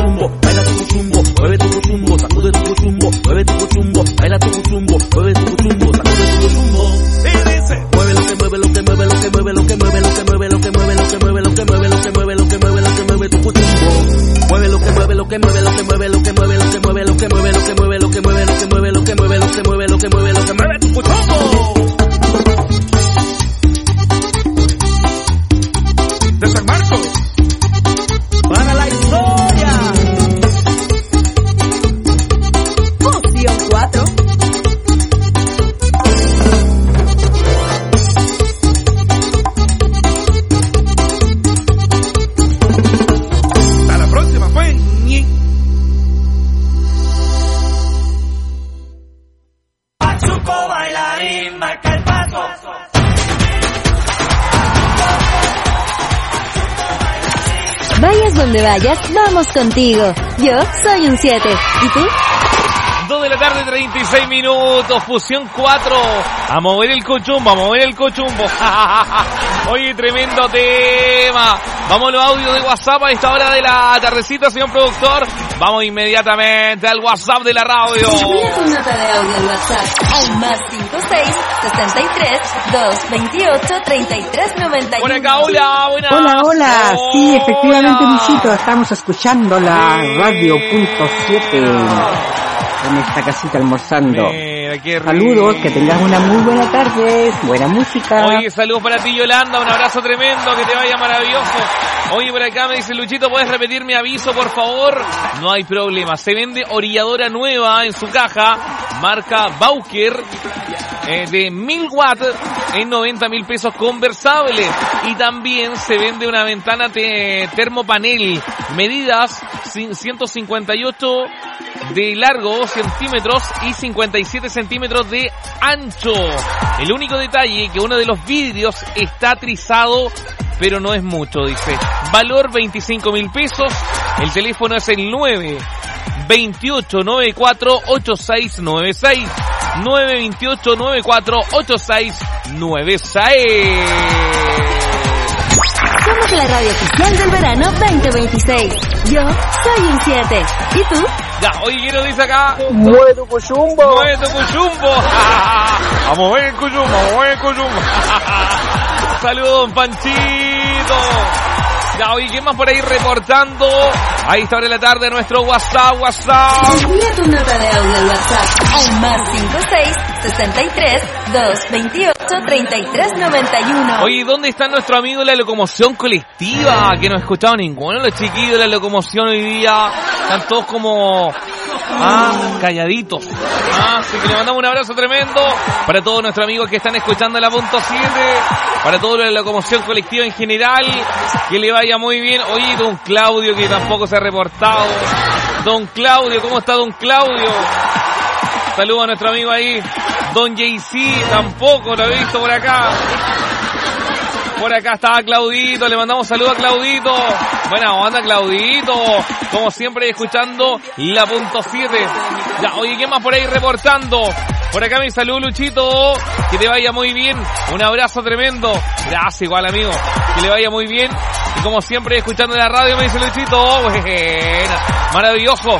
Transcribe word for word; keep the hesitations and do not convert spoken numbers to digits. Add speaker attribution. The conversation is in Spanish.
Speaker 1: cuchumbo, baila tu cuchumbo, mueve tu cuchumbo, sacude tu cuchumbo, mueve tu cuchumbo, baila tu cuchumbo, mueve tu cuchumbo, sacude tu cuchumbo. Y dice, mueve lo que mueve, lo que mueve, lo que mueve, lo que mueve, lo que mueve, lo que mueve, lo que mueve, lo que mueve, lo que mueve, lo que mueve, lo que mueve tu cuchumbo. Mueve lo que mueve, lo que mueve, lo que mueve, lo que mueve, lo que mueve, lo que mueve, lo que mueve, lo que mueve, lo que mueve, lo que mueve, lo que mueve, lo que mueve, lo que mueve tu cuchumbo. De San Marcos para la historia.
Speaker 2: Fusión cuatro.
Speaker 1: Hasta la próxima, pues.
Speaker 3: Pachuco bailarín, marca el paso.
Speaker 2: Vayas donde vayas, vamos contigo. Yo soy un siete. ¿Y tú?
Speaker 4: dos de la tarde, treinta y seis minutos, Fusión cuatro. A mover el cochumbo, a mover el cochumbo. Oye, tremendo tema. Vamos a los audios de WhatsApp a esta hora de la tardecita, señor productor. Vamos inmediatamente al WhatsApp de la radio.
Speaker 2: Envía tu nota de audio al WhatsApp al más cinco seis, sesenta y tres, doscientos veintiocho, treinta y tres noventa y uno.
Speaker 4: Por acá, hola, buenas.
Speaker 5: Hola, hola. Sí, efectivamente,
Speaker 4: Hola.
Speaker 5: Luisito, estamos escuchando la
Speaker 4: Sí.
Speaker 5: radio punto siete en esta casita almorzando.
Speaker 4: Mira, qué rico.
Speaker 5: Saludos, que tengas una muy buena tarde, buena música.
Speaker 4: Oye, saludos para ti, Yolanda, un abrazo tremendo, que te vaya maravilloso. Oye, por acá me dice Luchito, ¿puedes repetir mi aviso, por favor? No hay problema, se vende orilladora nueva en su caja, marca Bauker, eh, de mil watts en noventa mil pesos conversable. Y también se vende una ventana te- termopanel, medidas ciento cincuenta y ocho de largo centímetros y cincuenta y siete centímetros de ancho. El único detalle que uno de los vidrios está trizado, pero no es mucho, dice. Valor veinticinco mil pesos. El teléfono es el nueve veintiocho noventa y cuatro ochenta y seis noventa y seis. nueve veintiocho noventa y cuatro ochenta y seis noventa y seis.
Speaker 2: Somos la radio oficial del verano veinte veintiséis. Yo soy un siete. ¿Y tú?
Speaker 4: Ya, oye, ¿quién nos dice acá?
Speaker 5: ¡Mueve tu cuchumbo!
Speaker 4: ¡Mueve tu cuchumbo! ¡A mover el cuchumbo, a mover el cuchumbo! ¡Saludos, don Panchito! Ya, oye, ¿quién más por ahí reportando? Ahí está ahora en la tarde nuestro WhatsApp, WhatsApp.
Speaker 2: Envía tu nota de audio al WhatsApp al más cinco seis, sesenta y tres, doscientos veintiocho, treinta y tres noventa y uno.
Speaker 4: Oye, ¿dónde está nuestro amigo de la locomoción colectiva? Que no he escuchado ninguno de los chiquillos de la locomoción hoy día. Están todos como... Ah, calladitos. Ah, así que le mandamos un abrazo tremendo para todos nuestros amigos que están escuchando la punto siete, para toda la locomoción colectiva en general, que le vaya muy bien. Oye, don Claudio, que tampoco se ha reportado. Don Claudio, ¿cómo está don Claudio? Saludos a nuestro amigo ahí. Don J C, tampoco lo he visto por acá. Por acá estaba Claudito, le mandamos saludos a Claudito. Buena onda, Claudito. Como siempre, escuchando la punto siete. Ya, oye, ¿qué más por ahí reportando? Por acá mi saludo, Luchito. Que te vaya muy bien. Un abrazo tremendo. Gracias, igual, amigo. Que le vaya muy bien. Y como siempre, escuchando la radio, me dice Luchito. Buena. Maravilloso.